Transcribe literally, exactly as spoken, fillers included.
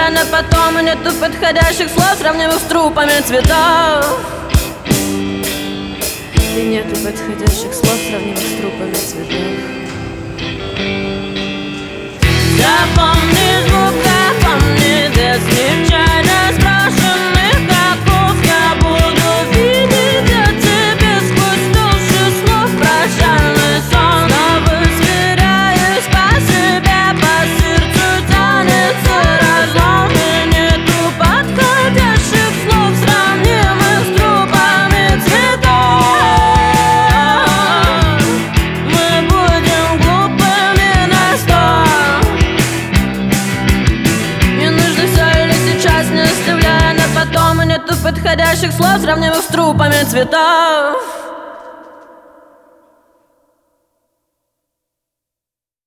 оставляя на потом. И нету подходящих слов, сравнимых с трупами цветов. И нету подходящих слов, сравнимых с трупами цветов. Запомни звук, запомни без нечаянно спрашенных оков. Я буду видеть от тебя сквозь толщу слов прощальный сон. Снова сверяюсь по себе, по сердцу тянется разлом. И нету подходящих слов, сравнимых с трупами цветов. Мы будем глупыми на сто. Мне нужно все или сейчас, не оставляя на потом. И нету подходящих слов, сравнимых с трупами цветов.